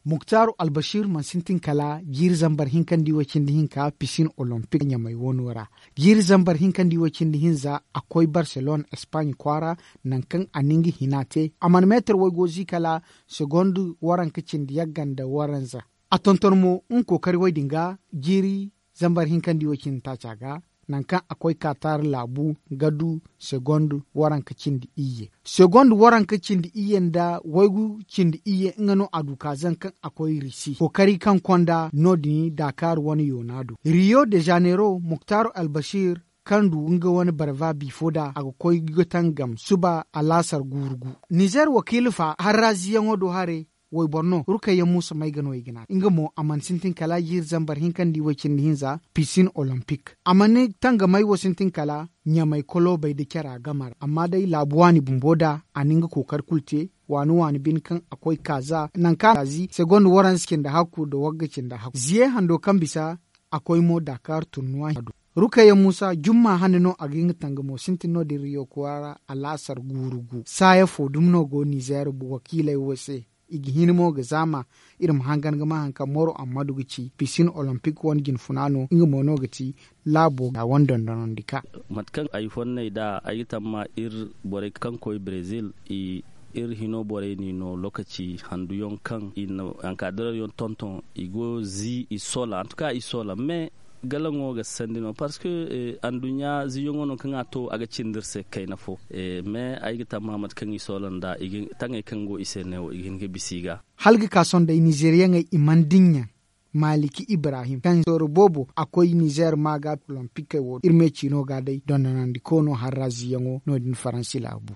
Muktaru Albashir man sintin kala jir zambar hinkan diwacin dihin ka piscine olympic nya mai wonora. Jir zambar hinkan diwacin dihin za akwai Barcelona Spain kwara nan kan aningi hinate. Aman meter wai gozi kala segondu waran kicin diyagan da waranza. A tontonmo in kokari wai dinga jiri zambar hinkan diwacin ta caga. Nan kan akwai katar labu gadu segondu waran kacin da iye. Segondu waran kacin da iyen da waigu cin da iye ngano aduka zan kan akwai risi. Kokari kan kwanda nodini Dakar wani Yonado. Rio de Janeiro Muktaru Albashir kan nga wani barva bifoda akwai gutan gam suba alasar gurgu. Niger wakilfa haraziyan wado hare wai borno rukayya musa mai gano igina inga mo aman sintin kala yir zambar hinkan di wakin hinza piscine olympic amane tanga mai wasintin kala nya mai kolo bai da kyara gamar amma dai labuwani bumboda aninga kokar kulte wani bin kan akwai kaza nan kazi second waran skin da haku da waggacin da haku ziye hando kan bisa akwai mo Dakar tunnuwa Rukayya Musa jumma hanino agin tangamo sintino di Rio kwara alasar gurugu saya fodumno go Niger bu wakilai wase igi hinimo ga zama irin hangan gama hanka moro amadu gici piscine olympic wani gin funano inga mono gici labo ga wandon donon dika matkan iphone ne da ayitan ma bore kan koy Brazil hino bore ni no lokaci handu yon kan an kadar yon tonton igo isola en tout cas isola mais galango ga sandino parce que andunya ziyongo no kan ato aga cindirse kayna fo mais ay ta mamat kan isolanda igin tangay kango isene igin ge bisiga halga kason da Nigeria ngai imandinya Maliki Ibrahim kan soro bobo akwai Niger maga olympique wo irme chino ga dai don nan di kono harazi yango no din faransi labu